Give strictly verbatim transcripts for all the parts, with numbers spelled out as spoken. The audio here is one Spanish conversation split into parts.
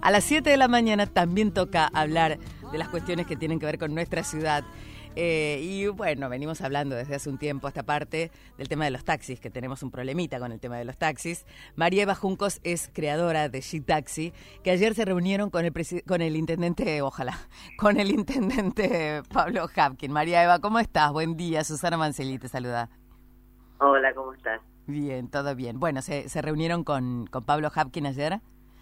A las siete de la mañana también toca hablar de las cuestiones que tienen que ver con nuestra ciudad. Eh, y bueno, venimos hablando desde hace un tiempo esta parte del tema de los taxis, que tenemos un problemita con el tema de los taxis. María Eva Juncos es creadora de G-Taxi, que ayer se reunieron con el con el intendente, ojalá, con el intendente Pablo Hapkin. María Eva, ¿cómo estás? Buen día, Susana Mancelli te saluda. Hola, ¿cómo estás? Bien, todo bien. Bueno, ¿se, se reunieron con, con Pablo Hapkin ayer?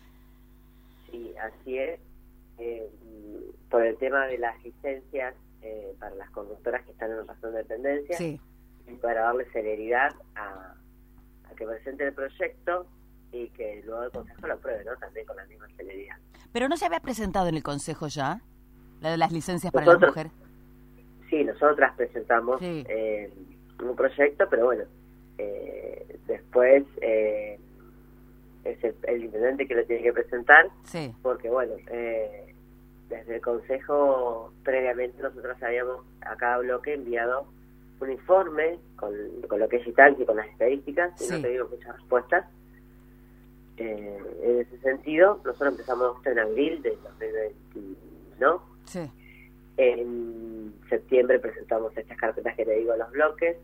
Sí, así es. Eh, por el tema de las licencias eh, para las conductoras que están en razón de dependencia, sí. Y para darle celeridad a, a que presente el proyecto y que luego el Consejo lo apruebe, ¿no? También con la misma celeridad. ¿Pero no se había presentado en el Consejo ya la de las licencias para Nosotros, las mujeres? Sí, nosotras presentamos sí. eh, un proyecto, pero bueno, eh, después eh, es el, el intendente que lo tiene que presentar, sí. Porque bueno, eh, desde el Consejo previamente nosotros habíamos a cada bloque enviado un informe con, con lo que es G-Taxi, con las estadísticas, y sí. no tuvimos muchas respuestas. Eh, en ese sentido, nosotros empezamos en abril de dos mil veintiuno, ¿no? Sí. En septiembre presentamos estas carpetas que te digo a los bloques.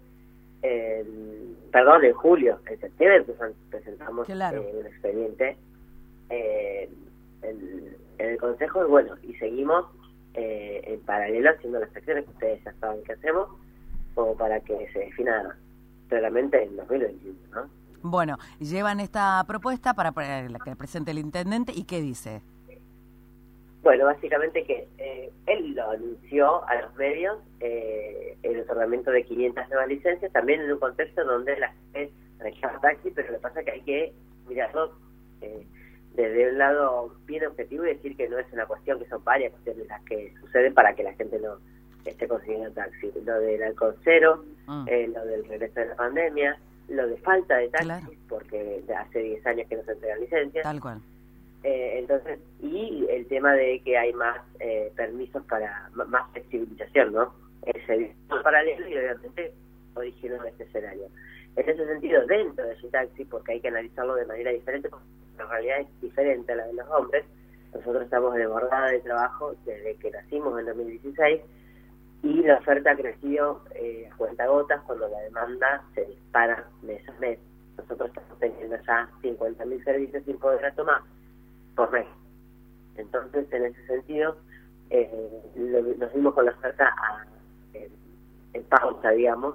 En, perdón, en julio, en septiembre presentamos claro. eh, un expediente eh, en, en el Consejo, y bueno, y seguimos eh, en paralelo haciendo las acciones que ustedes ya saben que hacemos, como para que se defina claramente en dos mil veintiuno, ¿no? Bueno, llevan esta propuesta para la que presente el intendente, ¿y qué dice? Bueno, básicamente que eh, él lo anunció a los medios, eh, el otorgamiento de quinientas nuevas licencias, también en un contexto donde la gente reclama taxi, pero lo que pasa es que hay que mirarlo eh, desde un lado bien objetivo y decir que no es una cuestión, que son varias cuestiones las que suceden para que la gente no esté consiguiendo taxi. Lo del alcohol cero, mm. eh, lo del regreso de la pandemia, lo de falta de taxis, claro. Porque hace diez años que no se entregan licencias. Tal cual. Eh, entonces, y el tema de que hay más eh, permisos para más flexibilización, ¿no? Ese paralelo y obviamente originó este escenario. En ese sentido, dentro de G-Taxi, porque hay que analizarlo de manera diferente, porque la realidad es diferente a la de los hombres, nosotros estamos desbordados de trabajo desde que nacimos en dos mil dieciséis y la oferta ha crecido eh, a cuentagotas cuando la demanda se dispara mes a mes. Nosotros estamos teniendo ya cincuenta mil servicios sin poder tomar por mes. Entonces, en ese sentido, eh, lo, nos dimos con la oferta a, en, en pausa, digamos,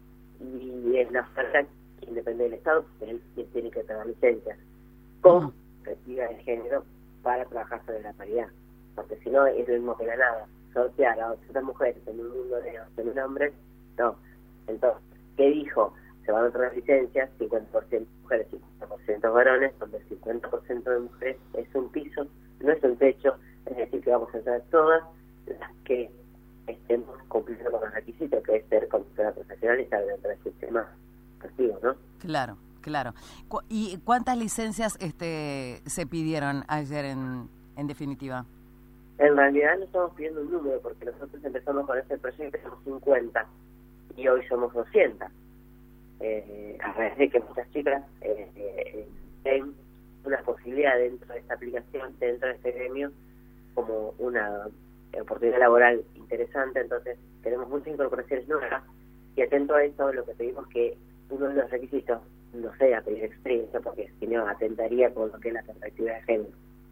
y es la oferta que depende del Estado, que es el quien tiene que tener licencias con perspectiva de género para trabajar sobre la paridad, porque si no es lo mismo que la nada, sortear a doscientas mujeres en un mundo de doscientos hombres, no. Entonces, ¿qué dijo? Se van a otras licencias, cincuenta por ciento mujeres, cincuenta por ciento varones, donde el cincuenta por ciento de mujeres es un piso, no es un techo, es decir, que vamos a entrar todas las que estemos cumpliendo con los requisitos, que es ser conductora profesional y estar dentro del sistema activo, ¿no? Claro, claro. ¿Y cuántas licencias este se pidieron ayer en, en definitiva? En realidad no estamos pidiendo un número, porque nosotros empezamos con este proyecto, somos cincuenta, y hoy somos doscientas. Eh, a raíz de que muchas chicas eh, eh, ven una posibilidad dentro de esta aplicación, dentro de este gremio, como una oportunidad laboral interesante. Entonces tenemos muchas incorporaciones nuevas, y atento a eso, lo que pedimos que uno de los requisitos no sea pedir experiencia, porque si no atentaría con lo que es la perspectiva de género.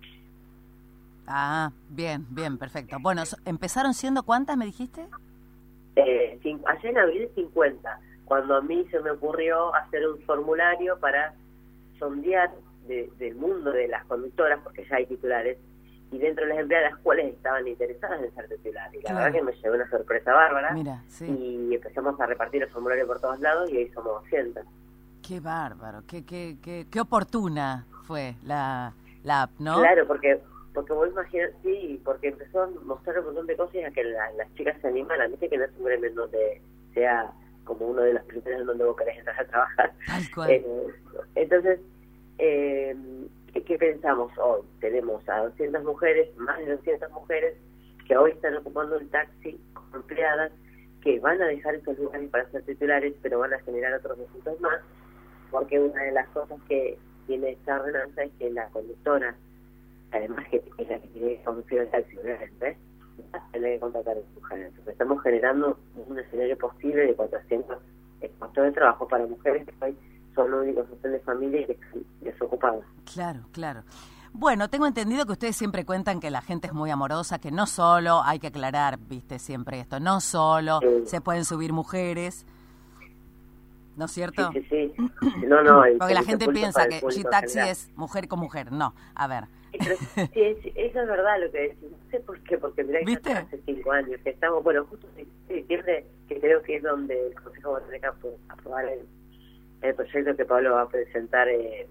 Ah, bien, bien, perfecto. Bueno, ¿empezaron siendo cuántas, me dijiste? Eh, cinco, ayer en abril cincuenta, cuando a mí se me ocurrió hacer un formulario para sondear de, del mundo de las conductoras, porque ya hay titulares, y dentro de las empleadas cuáles estaban interesadas en ser titulares. Y la claro. verdad que me llevó una sorpresa bárbara. Mira, sí. Y empezamos a repartir los formularios por todos lados y hoy somos doscientos. Qué bárbaro, qué, qué, qué, qué oportuna fue la, la app, ¿no? Claro, porque porque vos imaginas, sí, porque empezó a mostrar un montón de cosas a que la, las chicas se animan. Viste que no es un gremio en donde sea como uno de los primeros en donde vos querés entrar a trabajar. Tal cual. Eh, entonces, eh, ¿qué pensamos hoy? Tenemos a doscientas mujeres, más de doscientas mujeres, que hoy están ocupando el taxi como empleadas, que van a dejar esos lugares para ser titulares, pero van a generar otros doscientos más, porque una de las cosas que tiene esta ordenanza es que la conductora además que es la que tiene que conducir el taxi, ¿ves? Tener que contratar a mujeres. Entonces estamos generando un escenario posible de cuatrocientos puestos de trabajo para mujeres que hoy son los únicos que son de familia y que están desocupados. Claro, claro. Bueno, tengo entendido que ustedes siempre cuentan que la gente es muy amorosa, que no solo, hay que aclarar, viste, siempre esto, no solo sí. se pueden subir mujeres, ¿no es cierto? Sí, sí, sí. No, no. Porque la gente piensa que G-Taxi es mujer con mujer. No, a ver. Pero, sí, es, eso es verdad lo que decís. No sé por qué, porque mirá que hace cinco años que estamos, bueno, justo en diciembre, que creo que es donde el Consejo va a tener que aprobar el, el proyecto que Pablo va a presentar eh,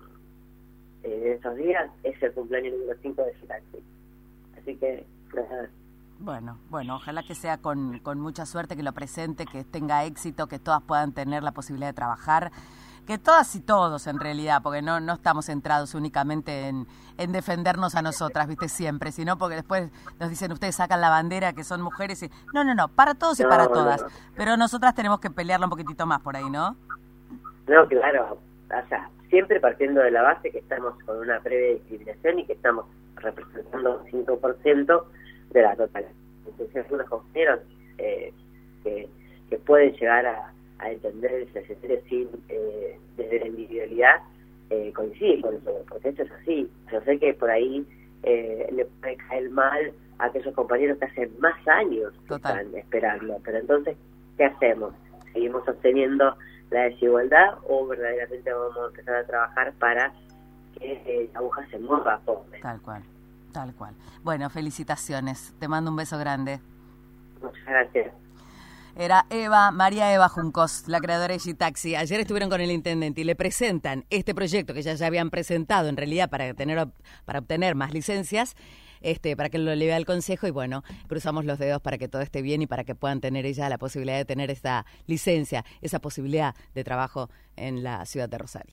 en esos días, es el cumpleaños número cinco de G-Taxi. Así que, nada. Bueno, bueno, ojalá que sea con, con mucha suerte, que lo presente, que tenga éxito, que todas puedan tener la posibilidad de trabajar, que todas y todos en realidad, porque no no estamos centrados únicamente en, en defendernos a nosotras, viste, siempre, sino porque después nos dicen, ustedes sacan la bandera que son mujeres y... No, no, no, para todos y no, para todas, no. Pero nosotras tenemos que pelearla un poquitito más por ahí, ¿no? No, claro, o sea, siempre partiendo de la base que estamos con una previa discriminación y que estamos representando un cinco por ciento de la totalidad. Entonces algunos compañeros eh, que, que pueden llegar a, a entender el escenario sin eh, desde la individualidad eh, coinciden con eso, porque esto es así. Yo sé que por ahí eh, le puede caer mal a aquellos compañeros que hacen más años que están esperando, pero entonces, ¿qué hacemos? ¿Seguimos sosteniendo la desigualdad o verdaderamente vamos a empezar a trabajar para que eh, la aguja se mueva? Tal cual. Tal cual. Bueno, felicitaciones. Te mando un beso grande. Muchas gracias. Era Eva, María Eva Juncos, la creadora de G-Taxi. Ayer estuvieron con el intendente y le presentan este proyecto que ya ya habían presentado en realidad para tener para obtener más licencias, este para que lo lleve al consejo y bueno, cruzamos los dedos para que todo esté bien y para que puedan tener ella la posibilidad de tener esta licencia, esa posibilidad de trabajo en la ciudad de Rosario.